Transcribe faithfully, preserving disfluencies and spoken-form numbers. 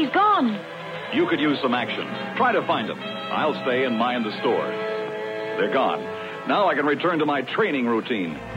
He's gone. You could use some action. Try to find them. I'll stay and mind the stores. They're gone. Now I can return to my training routine.